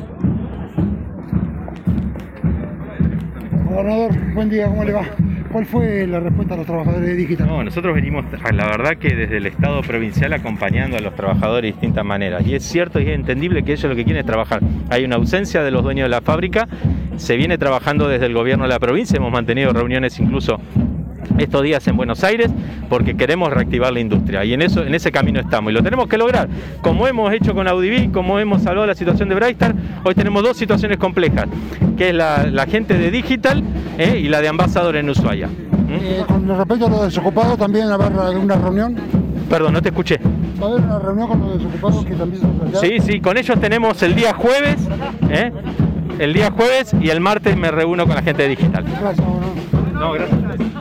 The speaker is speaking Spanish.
Gobernador, buen día, ¿cómo le va? ¿Cuál fue la respuesta a los trabajadores de Digital? No, nosotros venimos, la verdad que desde el Estado provincial acompañando a los trabajadores de distintas maneras. Y es cierto y es entendible que ellos lo que quieren es trabajar. Hay una ausencia de los dueños de la fábrica, se viene trabajando desde el gobierno de la provincia, hemos mantenido reuniones incluso estos días en Buenos Aires porque queremos reactivar la industria y en ese camino estamos y lo tenemos que lograr, como hemos hecho con Audiví, como hemos salvado la situación de Brightstar. Hoy tenemos dos situaciones complejas, que es la gente de Digital y la de Ambassador en Ushuaia. Con respecto a los desocupados, ¿también va a haber alguna reunión? Perdón, no te escuché. ¿Va a haber una reunión con los desocupados que también son planteados? Sí, con ellos tenemos el día jueves, y el martes me reúno con la gente de Digital. Gracias, gobernador. No, gracias.